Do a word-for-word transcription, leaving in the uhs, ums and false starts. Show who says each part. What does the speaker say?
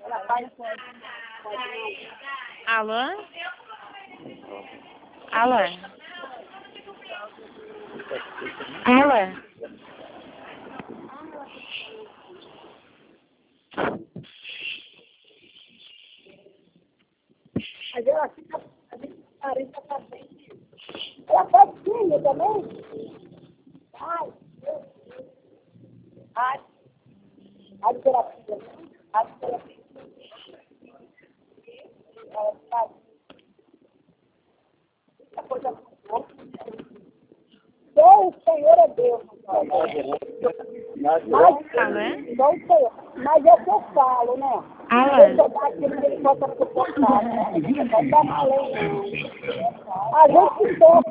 Speaker 1: Alô? Alô? Alô?
Speaker 2: Mas ela fica, a gente parenta pra frente. Ela faz filho também? Ai, Deus. Ai, ai, terapia. Ai, terapia. Ela faz. Muita coisa boa. Só o Senhor é Deus. Mas,
Speaker 1: Alô?
Speaker 2: só o Senhor. Mas é o que eu falo, né?
Speaker 1: Alô?
Speaker 2: Deixa eu dar aquilo que ele possa suportar, né? Não vai dar mal, hein? A gente toca.